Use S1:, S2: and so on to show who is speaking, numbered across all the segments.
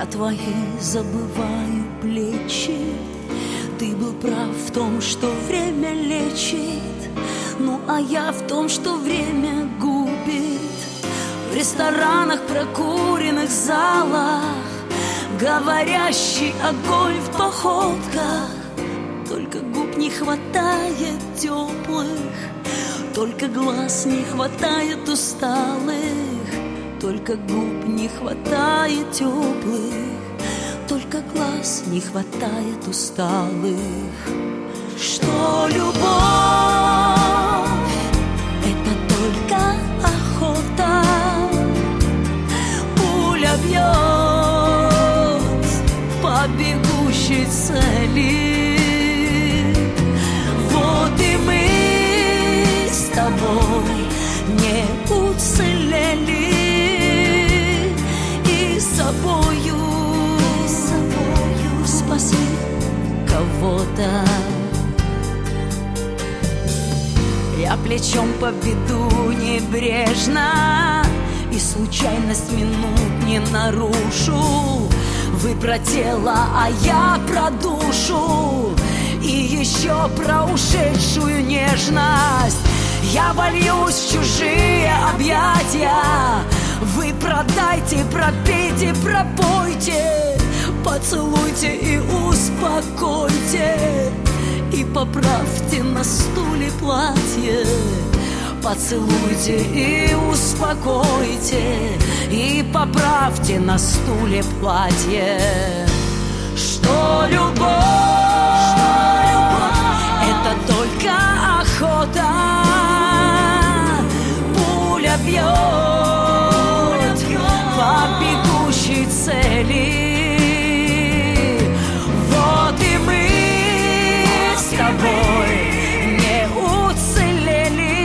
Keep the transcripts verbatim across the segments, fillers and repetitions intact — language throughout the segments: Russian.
S1: твои забываю плечи. Ты был прав в том, что время лечит, ну а я в том, что время губит. В ресторанах, прокуренных залах, говорящий огонь в походках. Только губ не хватает теплых, только глаз не хватает усталых. Только губ не хватает теплых, только глаз не хватает усталых. Что любовь — это только охота. Пуля бьет по бегущей цели. Вот и мы с тобой не уцелели. И собою, и собою спасли кого-то. Я плечом поведу небрежно, и случайность минут не нарушу. Вы про тело, а я про душу, и еще про ушедшую нежность. Я вольюсь в чужие объятия. Вы продайте, пропейте, пропойте, поцелуйте и успокойте, и поправьте на стуле платье. Поцелуйте и успокойте, и поправьте на стуле платье. Что любовь, что любовь — это только охота. Пуля бьет по бегущей цели. Вот и мы с тобой не уцелели.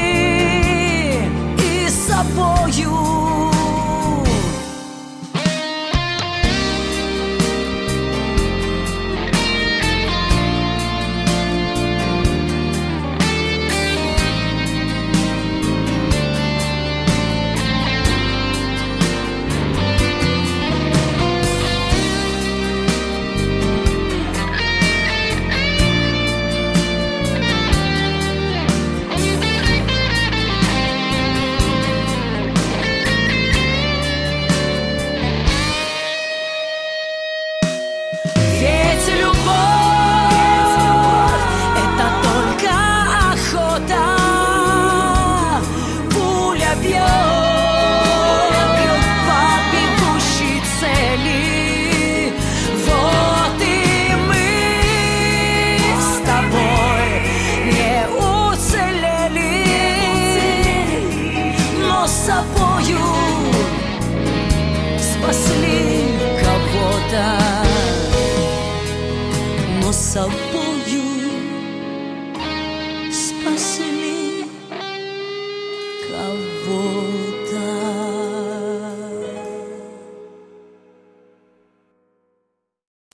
S1: И собою спасли кого-то, но собой